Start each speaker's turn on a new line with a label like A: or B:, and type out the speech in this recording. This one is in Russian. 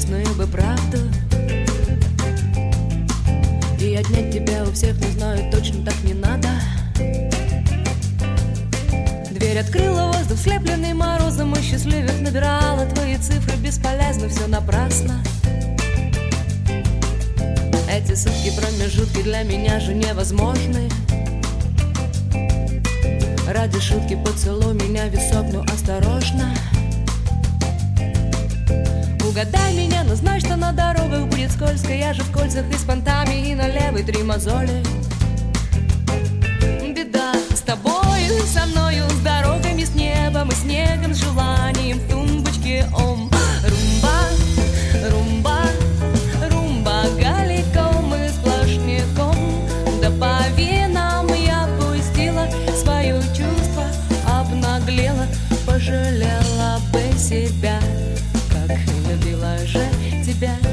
A: честную бы правду и отнять тебя у всех, не знаю, точно так не надо. Дверь открыла воздух, слепленный морозом, и счастливых набирала твои цифры. Бесполезно, все напрасно. Эти сутки промежутки для меня же невозможны. Ради шутки поцелуй меня в висок, но осторожно. Угадай меня, но знай, что на дорогах будет скользко. Я же в кольцах и с понтами, и на левой 3 мозоли. Беда с тобою, со мною, с дорогами, с небом и снегом, с желанием в тумбочке. Ом, румба, румба, румба, галиком и сплошняком. Да по венам я пустила свое чувство, обнаглела, пожалела бы себя, как любила же тебя.